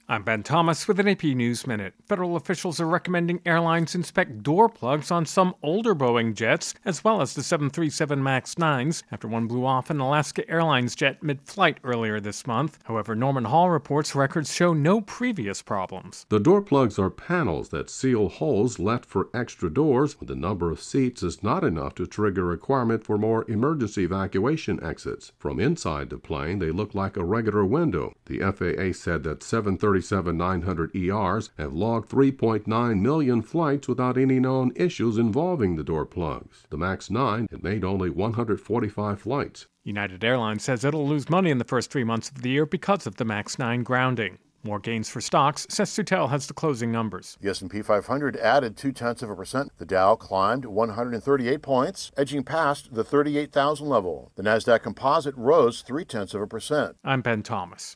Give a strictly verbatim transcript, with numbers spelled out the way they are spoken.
I'm Ben Thomas with an A P News Minute. Federal officials are recommending airlines inspect door plugs on some older Boeing jets, as well as the seven thirty-seven MAX nines, after one blew off an Alaska Airlines jet mid-flight earlier this month. However, Norman Hall reports records show no previous problems. The door plugs are panels that seal holes left for extra doors when the number of seats is not enough to trigger a requirement for more emergency evacuation exits. From inside the plane, they look like a regular window. The F A A said that seven thirty-seven nine hundred E Rs have logged three point nine million flights without any known issues involving the door plugs. The MAX nine had made only one hundred forty-five flights. United Airlines says it'll lose money in the first three months of the year because of the MAX nine grounding. More gains for stocks. Seth Sutel has the closing numbers. The S and P five hundred added two-tenths of a percent. The Dow climbed one hundred thirty-eight points, edging past the thirty-eight thousand level. The Nasdaq Composite rose three-tenths of a percent. I'm Ben Thomas.